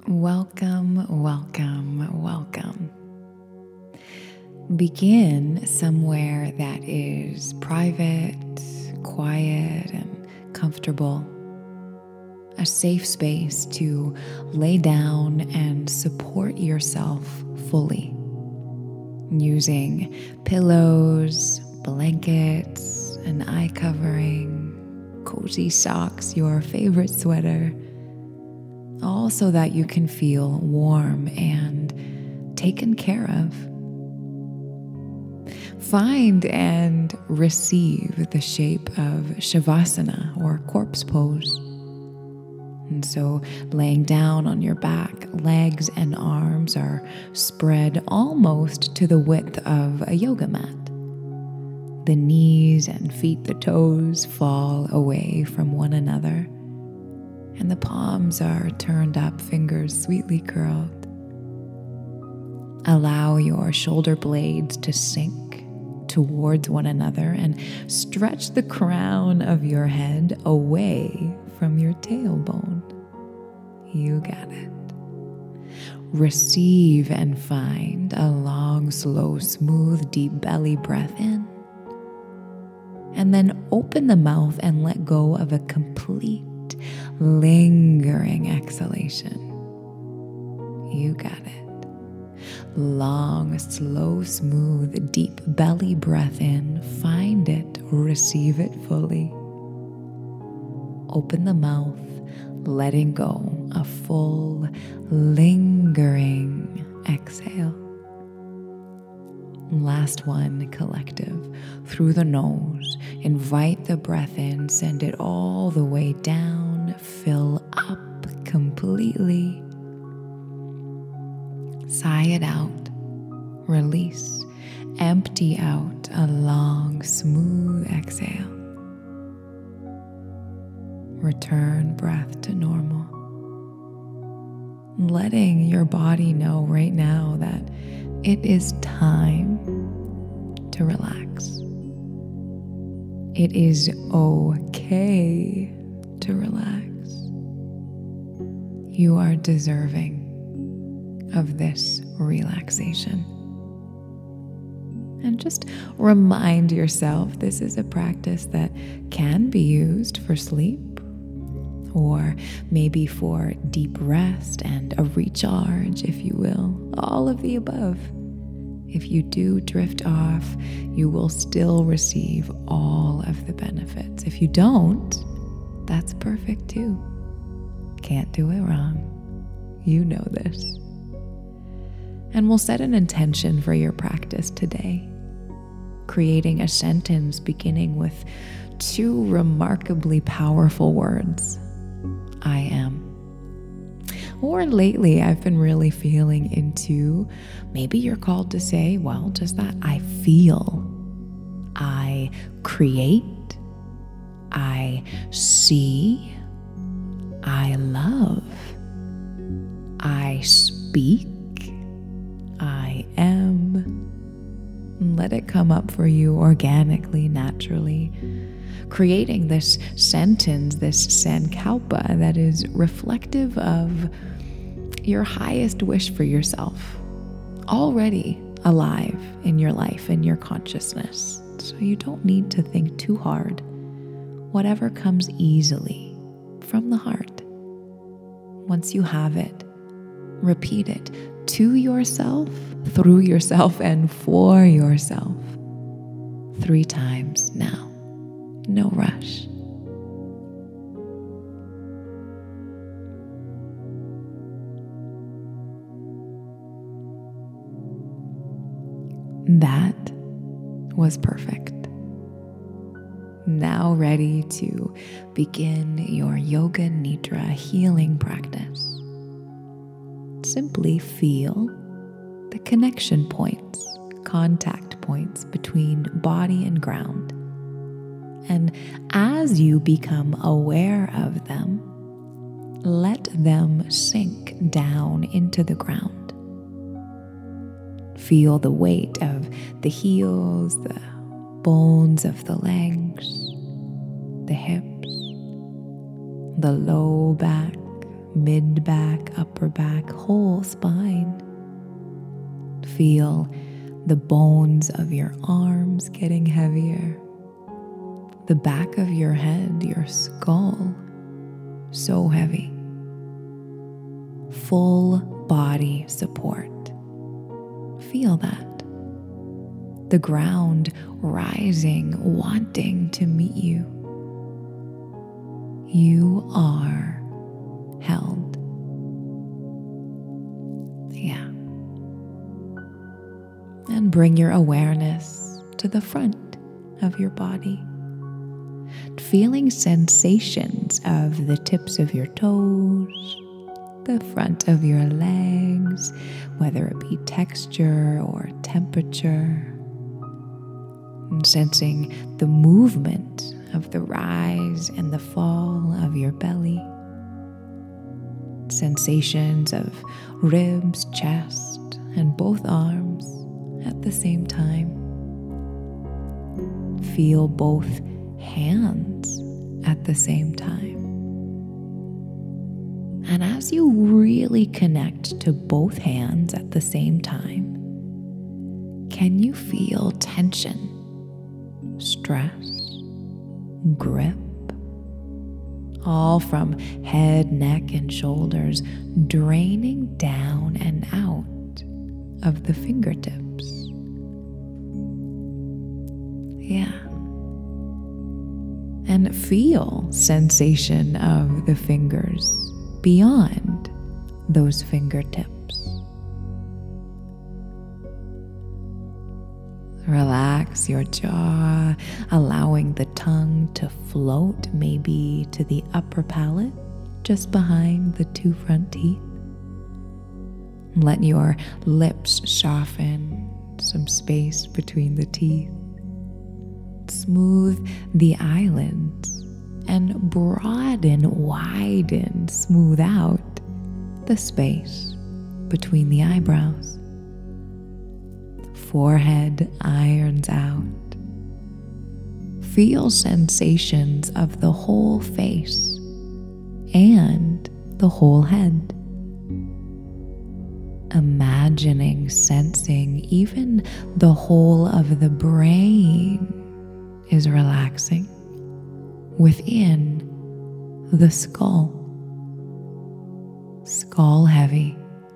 Welcome, welcome, welcome. Begin somewhere that is private, quiet, and comfortable. A safe space to lay down and support yourself fully. Using pillows, blankets, an eye covering, cozy socks, your favorite sweater, all so that you can feel warm and taken care of. Find and receive the shape of Shavasana or corpse pose. And so laying down on your back, legs and arms are spread almost to the width of a yoga mat. The knees and feet, the toes fall away from one another. And the palms are turned up, fingers sweetly curled. Allow your shoulder blades to sink towards one another and stretch the crown of your head away from your tailbone. You got it. Receive and find a long, slow, smooth, deep belly breath in. And then open the mouth and let go of a complete lingering exhalation. You got it. Long, slow, smooth, deep belly breath in. Find it, receive it fully. Open the mouth, letting go. A full, lingering exhale. Last one, collective. Through the nose, invite the breath in, send it all the way down, fill up completely. Sigh it out, release, empty out a long, smooth exhale. Return breath to normal. Letting your body know right now that it is time to relax. It is okay to relax. You are deserving of this relaxation. And just remind yourself this is a practice that can be used for sleep, or maybe for deep rest and a recharge, if you will, all of the above. If you do drift off, you will still receive all of the benefits. If you don't, that's perfect too. Can't do it wrong. You know this. And we'll set an intention for your practice today, creating a sentence beginning with two remarkably powerful words. I am. Or lately, I've been really feeling into, maybe you're called to say, well, just that I feel, I create, I see, I love, I speak, I am. Let it come up for you organically, naturally. Creating this sentence, this sankalpa that is reflective of your highest wish for yourself, already alive in your life, in your consciousness. So you don't need to think too hard. Whatever comes easily from the heart. Once you have it, repeat it to yourself, through yourself, and for yourself 3 times now. No rush. That was perfect. Now ready to begin your Yoga Nidra healing practice. Simply feel the connection points, contact points between body and ground. And as you become aware of them, let them sink down into the ground. Feel the weight of the heels, the bones of the legs, the hips, the low back, mid-back, upper back, whole spine. Feel the bones of your arms getting heavier, the back of your head, your skull, so heavy. Full body support. Feel that. The ground rising, wanting to meet you. You are held. Yeah. And bring your awareness to the front of your body. Feeling sensations of the tips of your toes, the front of your legs, whether it be texture or temperature. And sensing the movement of the rise and the fall of your belly. Sensations of ribs, chest, and both arms at the same time. Feel both hands at the same time. And as you really connect to both hands at the same time, can you feel tension, stress, grip, all from head, neck, and shoulders draining down and out of the fingertips? Yeah. And feel sensation of the fingers beyond those fingertips. Relax your jaw, allowing the tongue to float maybe to the upper palate, just behind the two front teeth. Let your lips soften, some space between the teeth. Smooth the eyelids and widen, smooth out the space between the eyebrows. Forehead irons out. Feel sensations of the whole face and the whole head. Imagining, sensing even the whole of the brain is relaxing within the skull. Skull heavy,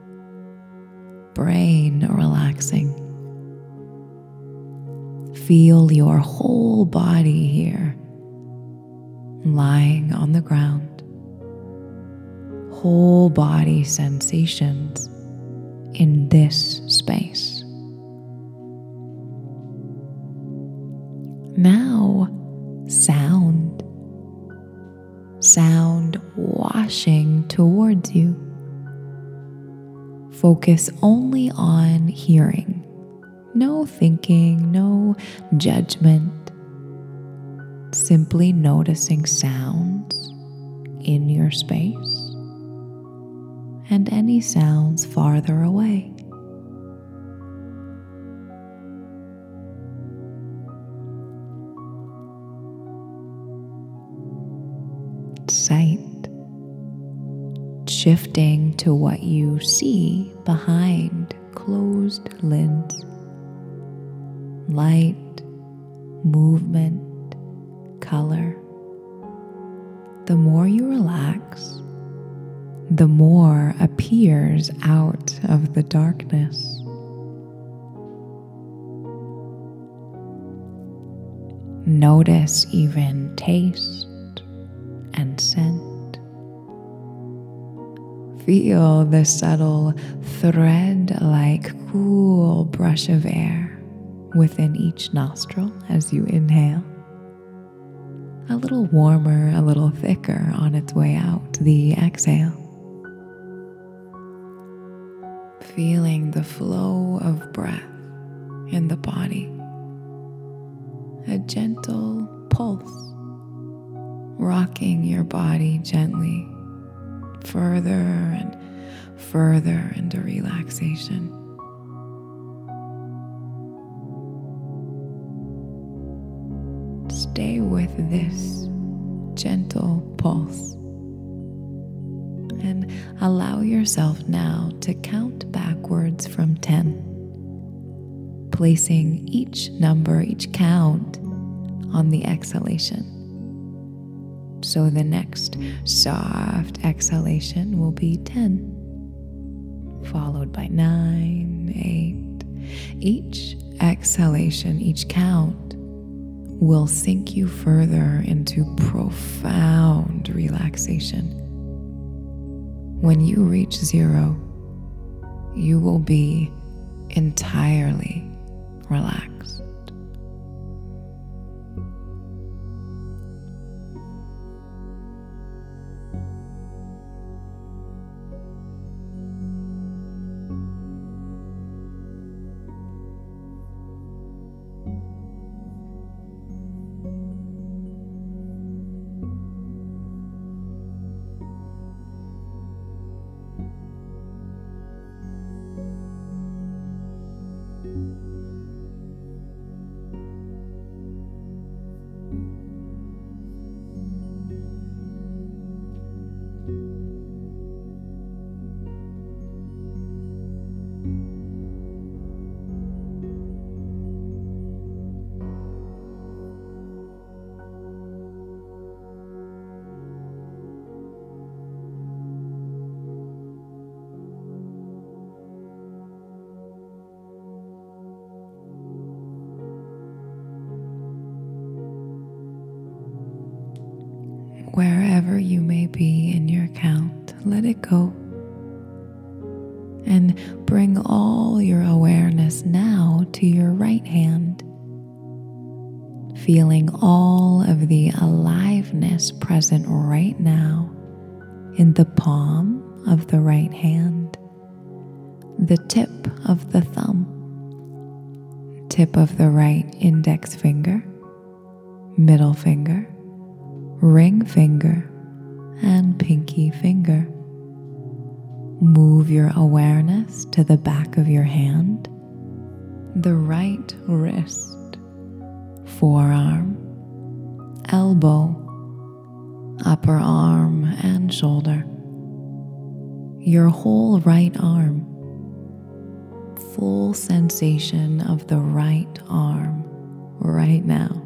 brain relaxing. Feel your whole body here, lying on the ground. Whole body sensations in this space. Now, sound. Sound washing towards you. Focus only on hearing. No thinking, no judgment. Simply noticing sounds in your space and any sounds farther away. Sight. Shifting to what you see behind closed lids. Light, movement, color. The more you relax, the more appears out of the darkness. Notice even taste and scent. Feel the subtle thread-like cool brush of air within each nostril as you inhale. A little warmer, a little thicker on its way out, the exhale. Feeling the flow of breath in the body. A gentle pulse, rocking your body gently further and further into relaxation. Stay with this gentle pulse and allow yourself now to count backwards from 10, placing each number, each count on the exhalation. So the next soft exhalation will be 10, followed by 9, 8. Each exhalation, each count will sink you further into profound relaxation. When you reach 0, you will be entirely relaxed. Wherever you may be in your count, let it go. And bring all your awareness now to your right hand, feeling all of the aliveness present right now in the palm of the right hand, the tip of the thumb, tip of the right index finger, middle finger, ring finger, and pinky finger. Move your awareness to the back of your hand, the right wrist, forearm, elbow, upper arm, and shoulder. Your whole right arm, full sensation of the right arm right now.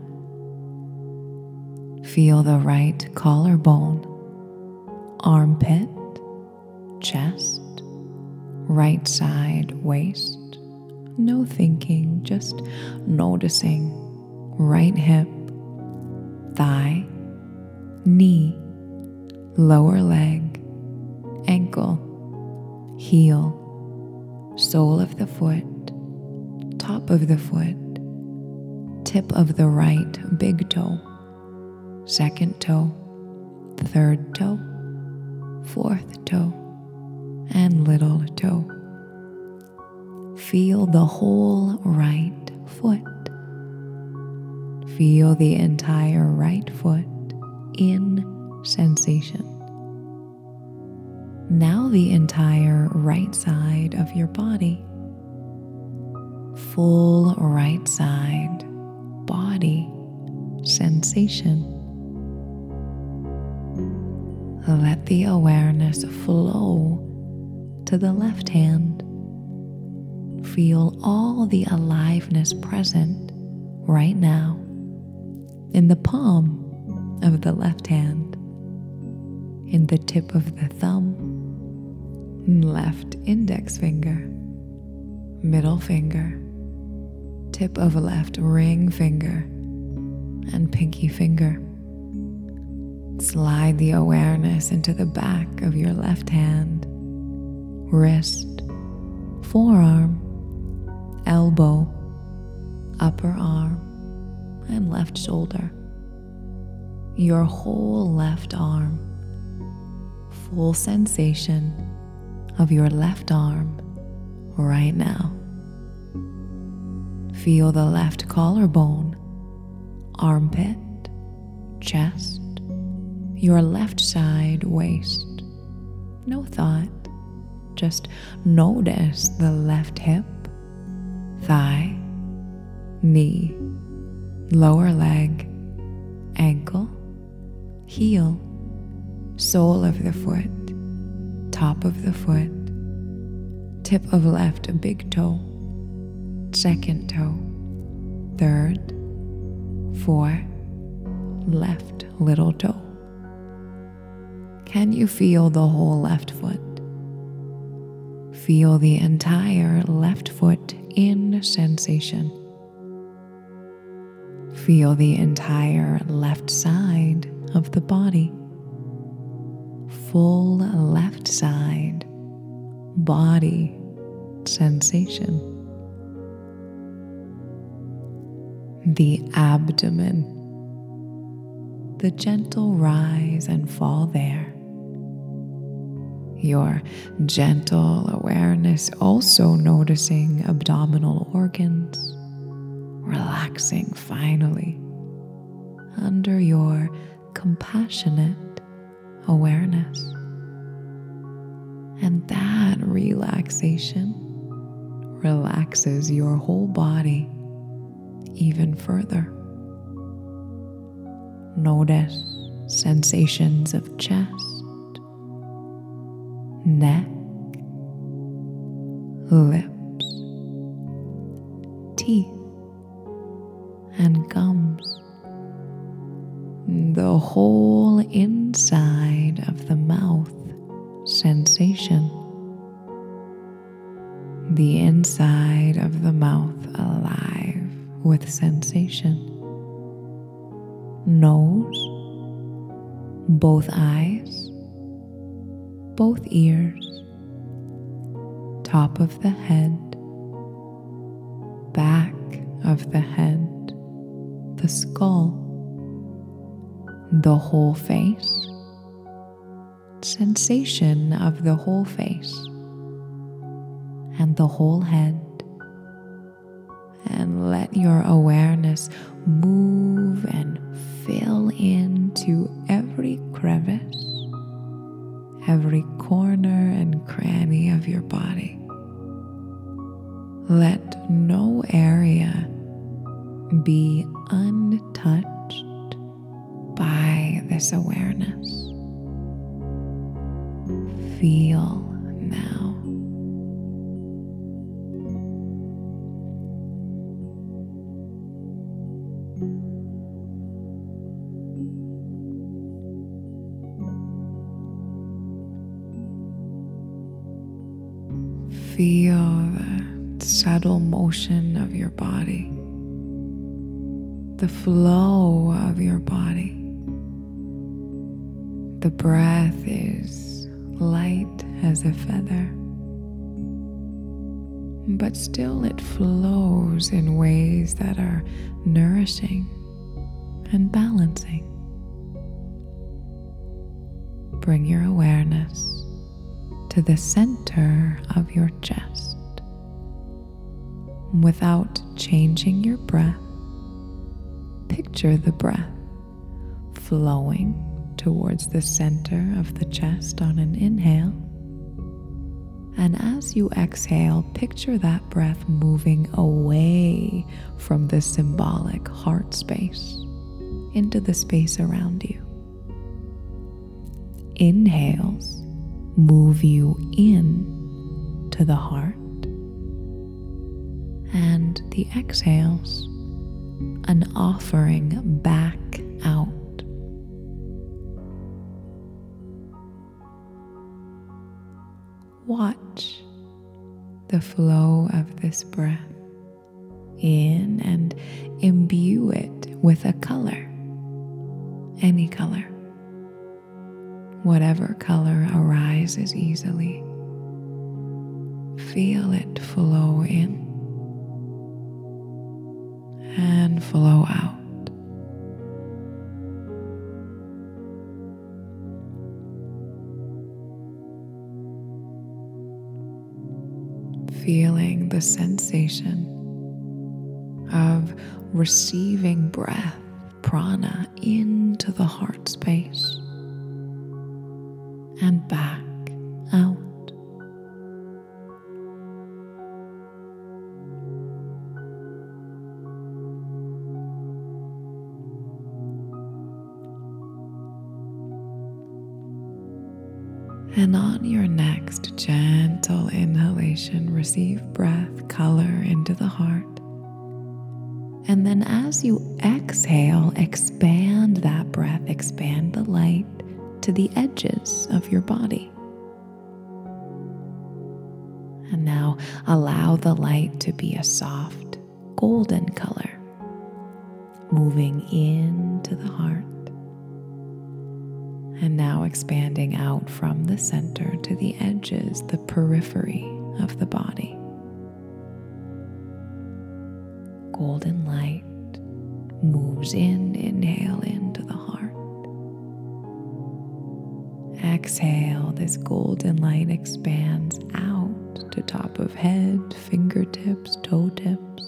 Feel the right collarbone, armpit, chest, right side waist. No thinking, just noticing. Right hip, thigh, knee, lower leg, ankle, heel, sole of the foot, top of the foot, tip of the right big toe, second toe, third toe, fourth toe, and little toe. Feel the whole right foot. Feel the entire right foot in sensation. Now the entire right side of your body. Full right side body sensation. Let the awareness flow to the left hand. Feel all the aliveness present right now in the palm of the left hand, in the tip of the thumb, left index finger, middle finger, tip of left ring finger, and pinky finger. Slide the awareness into the back of your left hand, wrist, forearm, elbow, upper arm, and left shoulder. Your whole left arm, full sensation of your left arm right now. Feel the left collarbone, armpit, chest, your left side waist. No thought, just notice the left hip, thigh, knee, lower leg, ankle, heel, sole of the foot, top of the foot, tip of left big toe, second toe, third, fourth, left little toe. Can you feel the whole left foot? Feel the entire left foot in sensation. Feel the entire left side of the body. Full left side body sensation. The abdomen. The gentle rise and fall there. Your gentle awareness also noticing abdominal organs, relaxing finally under your compassionate awareness. And that relaxation relaxes your whole body even further. Notice sensations of chest, neck, lips, teeth, and gums. The whole inside of the mouth sensation. The inside of the mouth alive with sensation. Nose, both eyes, both ears, top of the head, back of the head, the skull, the whole face, sensation of the whole face, and the whole head. And let your awareness move and fill into every crevice, every corner and cranny of your body. Let no area be untouched by this awareness. Feel now. Feel the subtle motion of your body, the flow of your body. The breath is light as a feather, but still it flows in ways that are nourishing and balancing. Bring your awareness to the center of your chest. Without changing your breath, picture the breath flowing towards the center of the chest on an inhale. And as you exhale, picture that breath moving away from the symbolic heart space into the space around you. Inhales move you in to the heart, and the exhales, an offering back out. Watch the flow of this breath in and imbue it with a color, any color. Whatever color arises easily, feel it flow in and flow out. Feeling the sensation of receiving breath, prana, into the heart space and back out. And on your next gentle inhalation, receive breath color into the heart. And then as you exhale, expand that breath, expand the light to the edges of your body. And now allow the light to be a soft golden color, moving into the heart. And now expanding out from the center to the edges, the periphery of the body. Golden light moves in, inhale into the heart. Exhale, this golden light expands out to top of head, fingertips, toe tips.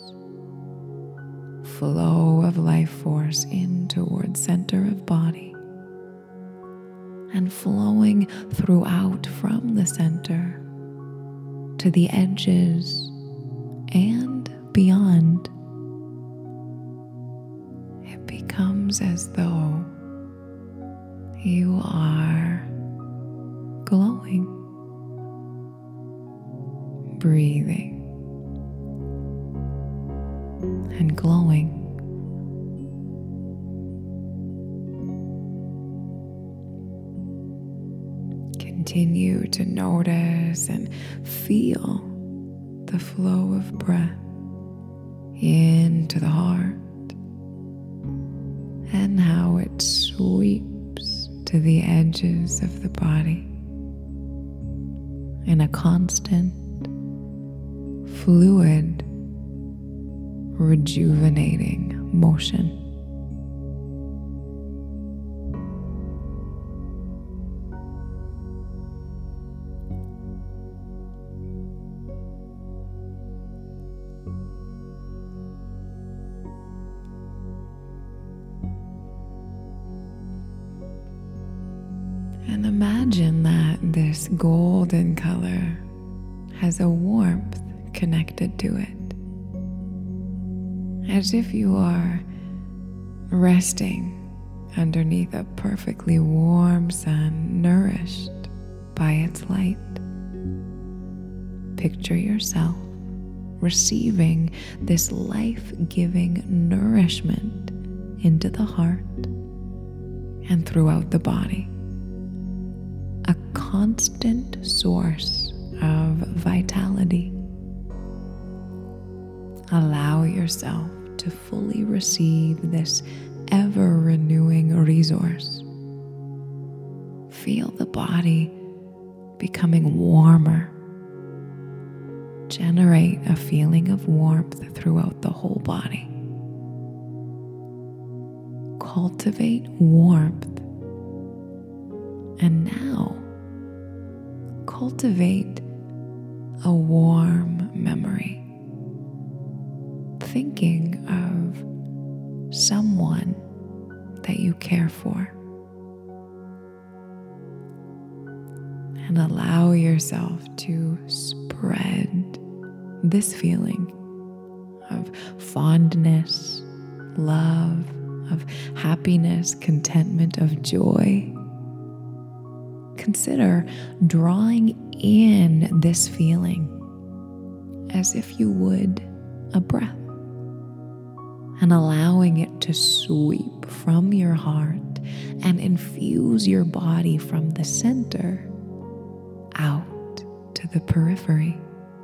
Flow of life force in towards center of body. And flowing throughout from the center to the edges and beyond. It becomes as though you are glowing, breathing, and glowing. Continue to notice and feel the flow of breath into the heart and how it sweeps to the edges of the body in a constant, fluid, rejuvenating motion. And imagine that this golden color has a warmth connected to it, as if you are resting underneath a perfectly warm sun, nourished by its light. Picture yourself receiving this life-giving nourishment into the heart and throughout the body. A constant source of vitality. Allow yourself to fully receive this ever-renewing resource. Feel the body becoming warmer. Generate a feeling of warmth throughout the whole body. Cultivate warmth. And now, cultivate a warm memory. Thinking of someone that you care for. And allow yourself to spread this feeling of fondness, love, of happiness, contentment, of joy. Consider drawing in this feeling as if you would a breath, and allowing it to sweep from your heart and infuse your body from the center out to the periphery.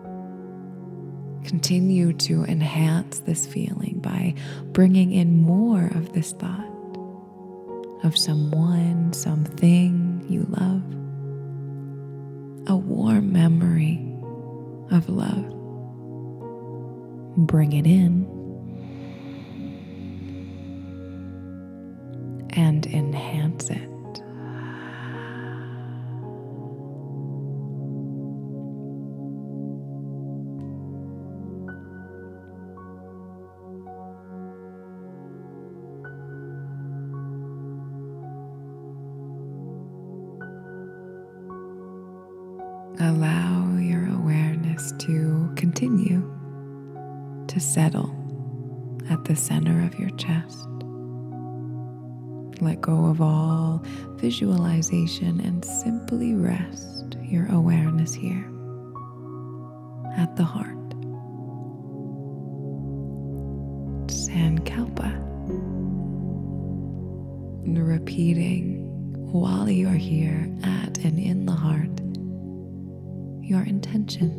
Continue to enhance this feeling by bringing in more of this thought of someone, something you love, a warm memory of love. Bring it in and enhance it. Allow your awareness to continue to settle at the center of your chest. Let go of all visualization and simply simply rest your awareness here at the heart. Sankalpa. And repeating while you are here at and in the heart your intention,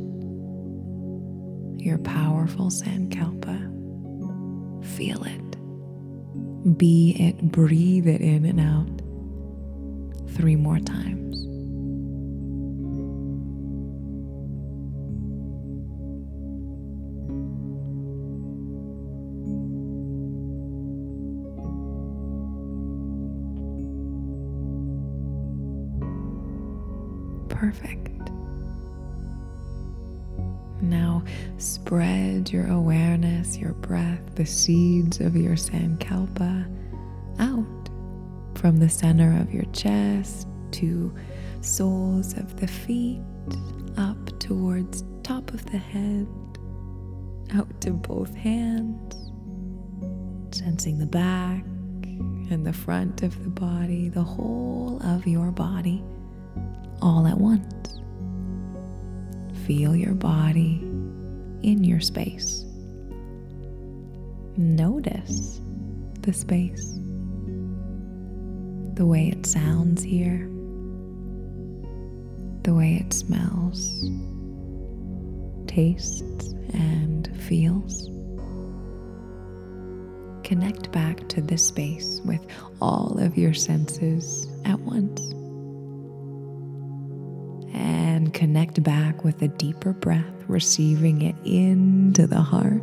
your powerful Sankalpa. Feel it, be it, breathe it in and out 3 more times. Perfect. Now spread your awareness, your breath, the seeds of your Sankalpa out from the center of your chest to soles of the feet, up towards top of the head, out to both hands, sensing the back and the front of the body, the whole of your body, all at once. Feel your body in your space. Notice the space, the way it sounds here, the way it smells, tastes, and feels. Connect back to this space with all of your senses at once. And connect back with a deeper breath, receiving it into the heart.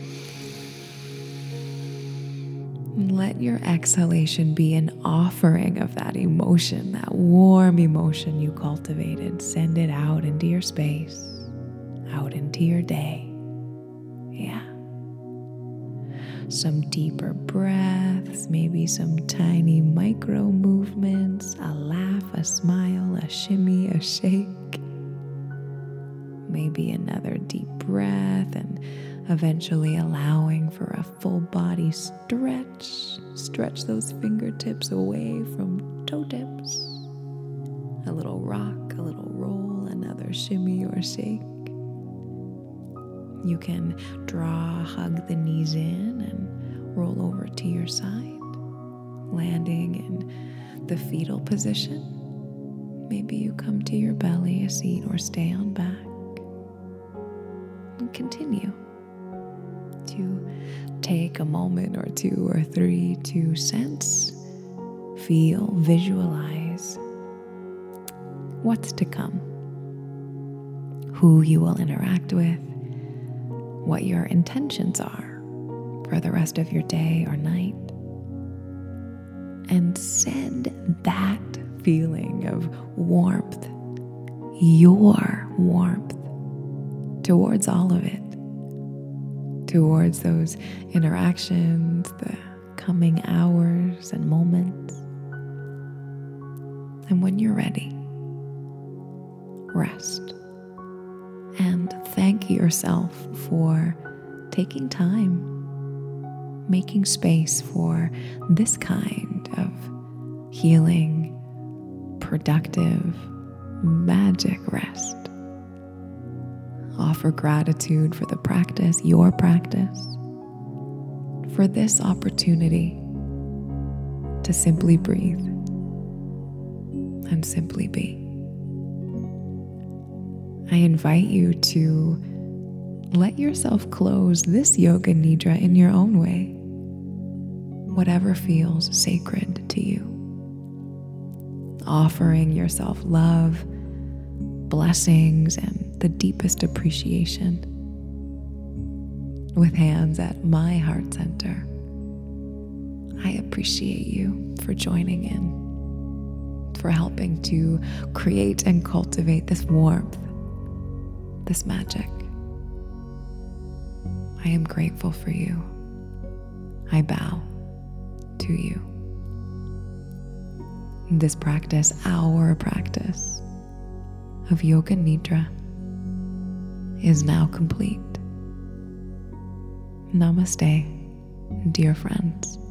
Let your exhalation be an offering of that emotion, that warm emotion you cultivated. Send it out into your space, out into your day. Yeah. Some deeper breaths, maybe some tiny micro movements, a laugh, a smile, a shimmy, a shake. Maybe another deep breath and eventually allowing for a full body stretch. Stretch those fingertips away from toe tips. A little rock, a little roll, another shimmy or shake. You can hug the knees in and roll over to your side, landing in the fetal position. Maybe you come to your belly, a seat, or stay on back. And continue to take a moment or 2 or 3 to sense, feel, visualize what's to come, who you will interact with, what your intentions are for the rest of your day or night, and send that feeling of warmth, your warmth, towards all of it, towards those interactions, the coming hours and moments. And when you're ready, rest. And thank yourself for taking time, making space for this kind of healing, productive, magic rest. Offer gratitude for the practice, your practice, for this opportunity to simply breathe and simply be. I invite you to let yourself close this yoga nidra in your own way, whatever feels sacred to you. Offering yourself love, blessings, and the deepest appreciation. With hands at my heart center, I appreciate you for joining in, for helping to create and cultivate this warmth, this magic. I am grateful for you. I bow to you. This practice, our practice of Yoga Nidra, is now complete. Namaste, dear friends.